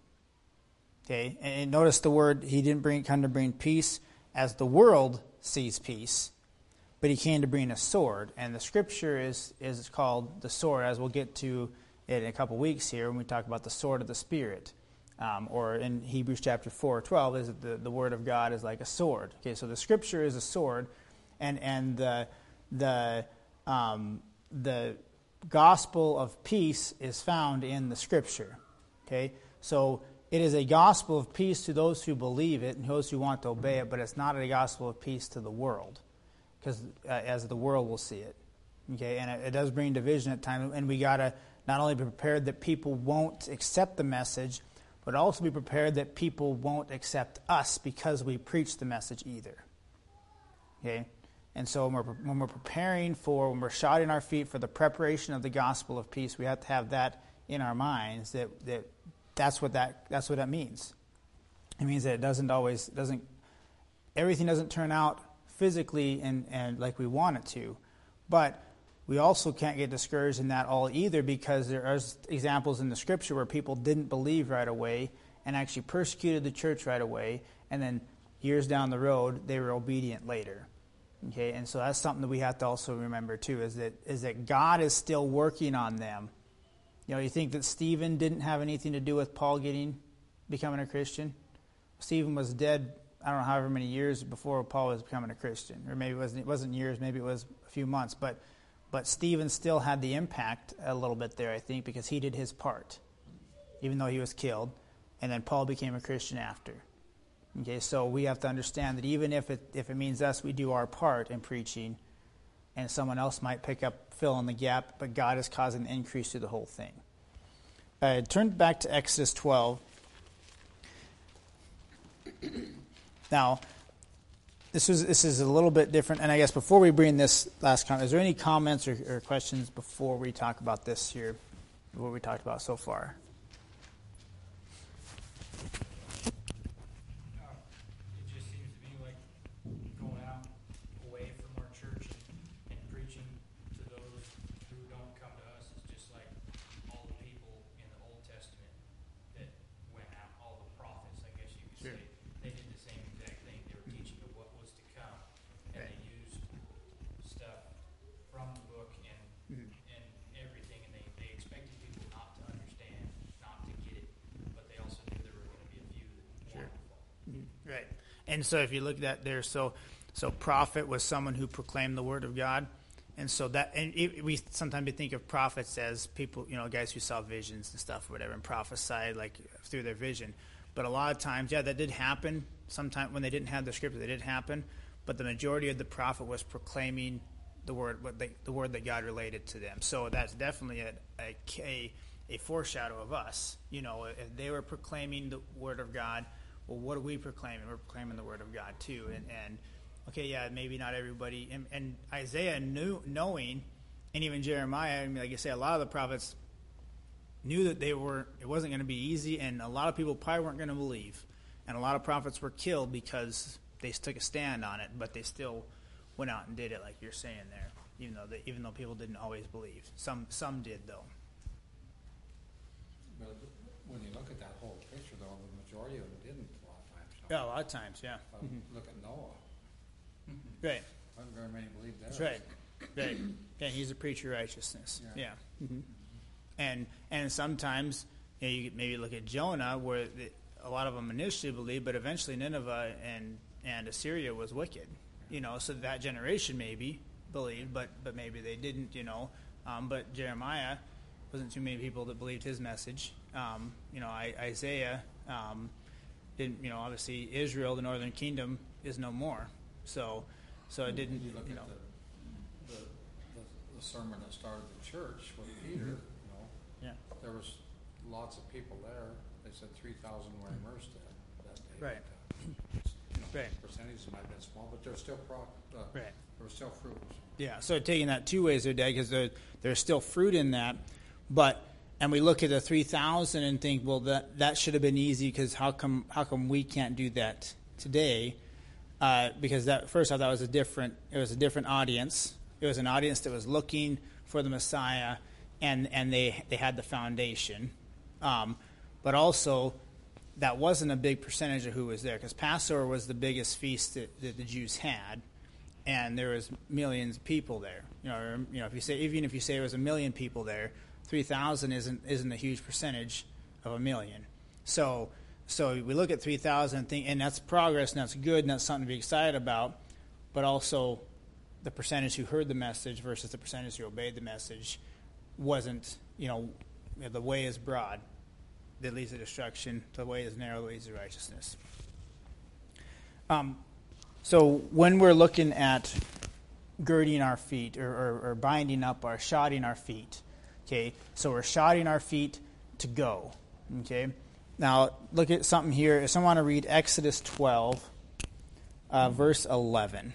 Okay, and, and notice the word, he didn't bring come to bring peace as the world sees peace, but he came to bring a sword, and the scripture is is called the sword, as we'll get to it in a couple weeks here when we talk about the sword of the Spirit. Um, or in Hebrews chapter four, twelve, is that the, the word of God is like a sword. Okay, so the scripture is a sword, and and the the um, the gospel of peace is found in the scripture. Okay, so it is a gospel of peace to those who believe it and those who want to obey it, but it's not a gospel of peace to the world, because uh, as the world will see it. Okay, and it, it does bring division at times, and we got to not only be prepared that people won't accept the message, but also be prepared that people won't accept us because we preach the message either. Okay, and so when we're, when we're preparing for, when we're shouting our feet for the preparation of the gospel of peace, we have to have that in our minds, that, that that's what that that's what that means. It means that it doesn't always doesn't everything doesn't turn out physically and, and like we want it to, but we also can't get discouraged in that all either, because there are examples in the scripture where people didn't believe right away and actually persecuted the church right away, and then years down the road they were obedient later. Okay, and so that's something that we have to also remember too, is that is that God is still working on them. You know, you think that Stephen didn't have anything to do with Paul getting becoming a Christian? Stephen was dead, I don't know, however many years before Paul was becoming a Christian, or maybe it wasn't it wasn't years, maybe it was a few months, but But Stephen still had the impact a little bit there, I think, because he did his part, even though he was killed. And then Paul became a Christian after. Okay, so we have to understand that even if it if it means us, we do our part in preaching, and someone else might pick up, fill in the gap, but God is causing an increase to the whole thing. Uh, turn back to Exodus twelve. Now, This is this is a little bit different, and I guess before we bring this last comment, is there any comments or, or questions before we talk about this here, what we talked about so far? Uh, it just seems to me like going out away from our church and, and preaching to those who don't come to us is just like all the people in the Old Testament that went out, all the prophets, I guess you could Sure. say. They did the same exact thing. They were teaching of what was to come, and Right. they used stuff from the book and Mhm. and everything, and they, they expected people not to understand, not to get it, but they also knew there were going to be a few that Sure. wanted to follow. Right. And so if you look at that there, so so prophet was someone who proclaimed the word of God. And so that, and it, we sometimes we think of prophets as people, you know, guys who saw visions and stuff or whatever, and prophesied like through their vision. But a lot of times, yeah, that did happen. Sometimes when they didn't have the scripture, that did happen. But the majority of the prophet was proclaiming the word, what they, the word that God related to them. So that's definitely a, a, a, a foreshadow of us. You know, if they were proclaiming the word of God, well, what are we proclaiming? We're proclaiming the word of God too. And, and okay, yeah, maybe not everybody. And, and Isaiah knew, knowing, and even Jeremiah, I mean, like I say, a lot of the prophets knew that they were, it wasn't going to be easy, and a lot of people probably weren't going to believe. And a lot of prophets were killed because they took a stand on it, but they still went out and did it, like you're saying there, even though they, even though people didn't always believe. Some some did, though. but when you look at that whole picture, though, the majority of it didn't a lot of times. Yeah, a lot of times, yeah. Uh, Look at Noah. Right. Not very many believed that. That's right. Right. Yeah, he's a preacher of righteousness. Yeah. Yeah. Mm-hmm. And and sometimes you know, you could maybe look at Jonah, where the, a lot of them initially believed, but eventually Nineveh and, and Assyria was wicked. You know, so that generation maybe believed, but but maybe they didn't. You know, um, but Jeremiah wasn't too many people that believed his message. Um, you know, I, Isaiah um, didn't. You know, obviously Israel, the northern kingdom, is no more. So so it didn't. You look You know. at the, the, the, the sermon that started the church with Peter, you know, Yeah. there was lots of people there. They said three thousand were immersed in that day. Right. But, uh, you know, Right. percentages might have been small, but there's still pro, uh, Right. there was still fruit. Yeah, so taking that two ways there, Dad, because there, there's still fruit in that. But, and we look at the three thousand and think, well, that, that should have been easy because how come, how come we can't do that today? Uh, because that first off, that was a different, it was a different audience. It was an audience that was looking for the Messiah, and, and they, they had the foundation. Um, but also, that wasn't a big percentage of who was there, because Passover was the biggest feast that, that the Jews had. And there was millions of people there. You know, or, you know, if you say even if you say there was a million people there, three thousand isn't isn't a huge percentage of a million. So so we look at three thousand and think, and that's progress, and that's good, and that's something to be excited about. But also, the percentage who heard the message versus the percentage who obeyed the message wasn't. You know, the way is broad that leads to destruction. The way is narrow that leads to righteousness. Um. So when we're looking at girding our feet or, or, or binding up our shodding our feet, okay, so we're shodding our feet to go, okay. Now look at something here. If someone want to read Exodus twelve, uh, verse eleven.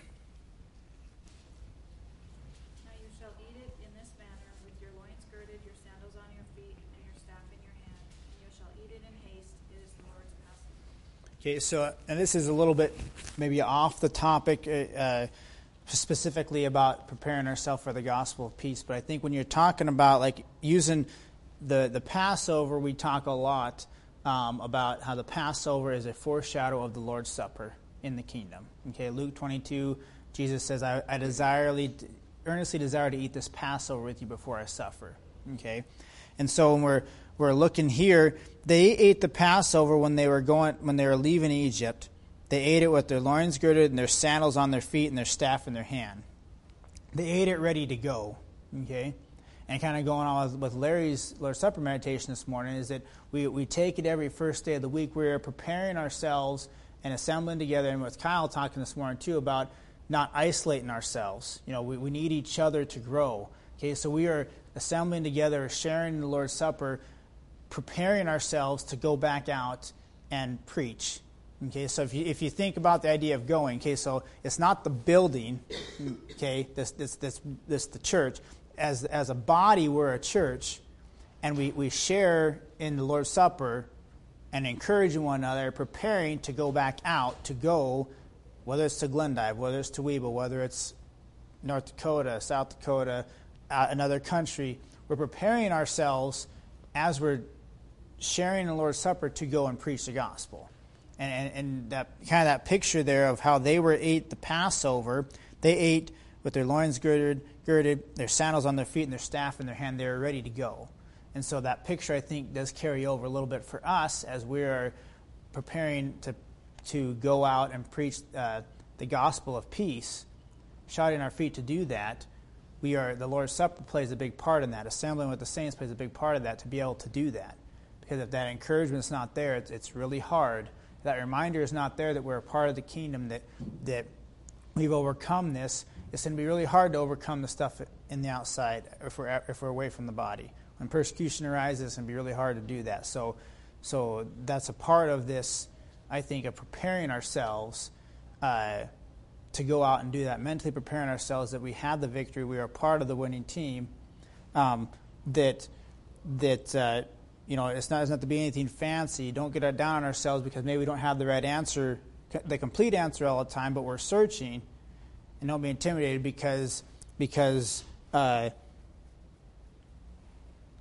Now you shall eat it in this manner, with your loins girded, your sandals on your feet, and your staff in your hand, and you shall eat it in haste. It is the Lord's Passover. Okay, so, and this is a little bit maybe off the topic uh, specifically about preparing ourselves for the gospel of peace, but I think when you're talking about like using the, the Passover, we talk a lot um, about how the Passover is a foreshadow of the Lord's Supper in the kingdom. Okay, Luke twenty-two, Jesus says, I, I desirely, earnestly desire to eat this Passover with you before I suffer. Okay, and so when we're we're looking here, they ate the Passover when they were going when they were leaving Egypt. They ate it with their loins girded and their sandals on their feet and their staff in their hand. They ate it ready to go. Okay, and kind of going on with, with Larry's Lord's Supper meditation this morning is that we we take it every first day of the week. We're preparing ourselves and assembling together, and with Kyle talking this morning too about not isolating ourselves. You know, we, we need each other to grow. Okay, so we are assembling together, sharing the Lord's Supper, preparing ourselves to go back out and preach. Okay, so if you if you think about the idea of going, okay, so it's not the building, okay, this this this this the church. As as a body, we're a church, and we, we share in the Lord's Supper and encouraging one another, preparing to go back out, to go, whether it's to Glendive, whether it's to Weeble, whether it's North Dakota, South Dakota, uh, another country. We're preparing ourselves as we're sharing the Lord's Supper to go and preach the gospel. And, and, and that kind of that picture there of how they were ate the Passover, they ate with their loins girded, girded, their sandals on their feet, and their staff in their hand. They were ready to go. And so that picture, I think, does carry over a little bit for us as we are preparing to to go out and preach uh, the gospel of peace, shodding our feet to do that. We are the Lord's Supper plays a big part in that. Assembling with the saints plays a big part of that to be able to do that. Because if that encouragement's not there, it's, it's really hard. If that reminder is not there that we're a part of the kingdom, that that we've overcome this, it's going to be really hard to overcome the stuff in the outside if we're if we're away from the body. When persecution arises, it's going to be really hard to do that. So, so that's a part of this, I think, of preparing ourselves uh, to go out and do that. Mentally preparing ourselves that we have the victory, we are part of the winning team. Um, that that. Uh, You know, it's not, it doesn't have to be anything fancy. Don't get down on ourselves because maybe we don't have the right answer, the complete answer all the time, but we're searching. And don't be intimidated because because uh,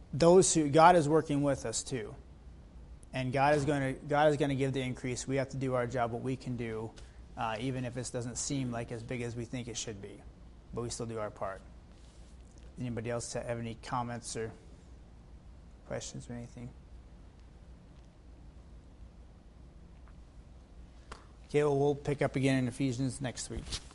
those who God is working with us too, and God is going to God is going to give the increase. We have to do our job, what we can do, uh, even if this doesn't seem like as big as we think it should be, but we still do our part. Anybody else have any comments or questions or anything? Okay, well, we'll pick up again in Ephesians next week.